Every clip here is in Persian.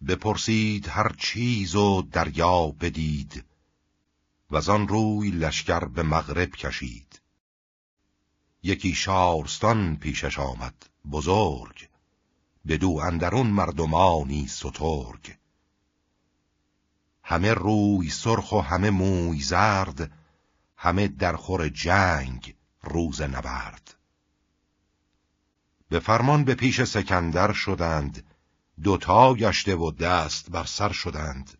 بپرسید هر چیز و دریا بدید، وزان روی لشکر به مغرب کشید. یکی شارستان پیشش آمد بزرگ، بدو اندرون مردمانی سترگ. همه روی سرخ و همه موی زرد، همه در خور جنگ روز نبرد. به فرمان به پیش سکندر شدند، دوتا گشته و دست بر سر شدند.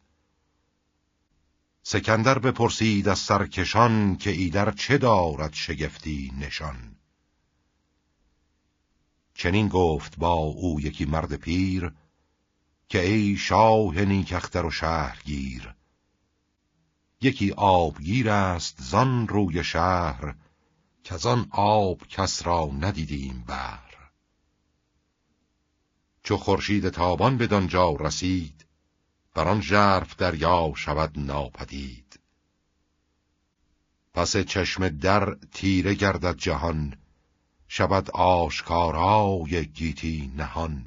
سکندر بپرسید از سرکشان، که ایدر چه دارد شگفتی نشان. چنین گفت با او یکی مرد پیر، که ای شاه نیکختر و شهرگیر. یکی آبگیر است زان روی شهر، که از آن آب کس را ندیدیم بر. چو خورشید تابان بدانجا رسید، بر آن ژرف دریا شود ناپدید. پس چشم در تیره گردد جهان، شود آشکارای گیتی نهان.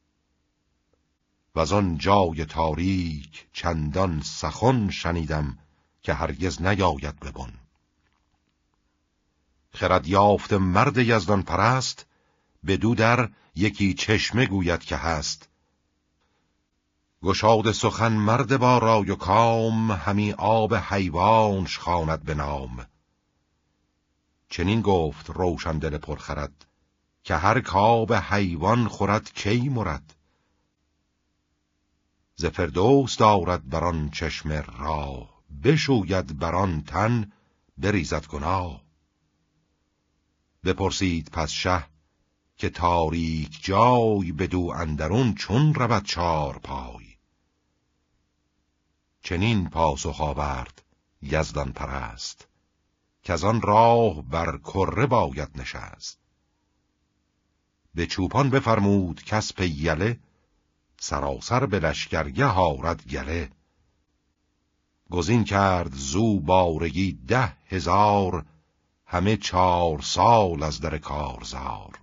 وزان جای تاریک چندان سخن شنیدم، که هرگز نیاید ببن. خرد یافته مرد یزدان پرست، بدو در یکی چشمه گوید که هست. گشاد سخن مرد با رای و کام، همی آب حیوانش خواند به نام. چنین گفت روشن دل پرخرد، که هر کآب حیوان خورد کی مرد. ز فردوس دارد بران چشمه راه، بشوید بران تن بریزد گناه. بپرسید پس شه که تاریک جای، بدو اندرون چون رود چار پای. چنین پاسخ آورد یزدان پرست، که از آن راه بر کره باید نشست. به چوپان بفرمود کسپ یله، سراسر به لشکرگه آرد گله. گزین کرد زو بارگی 10,000، همه 4 سال از در کارزار.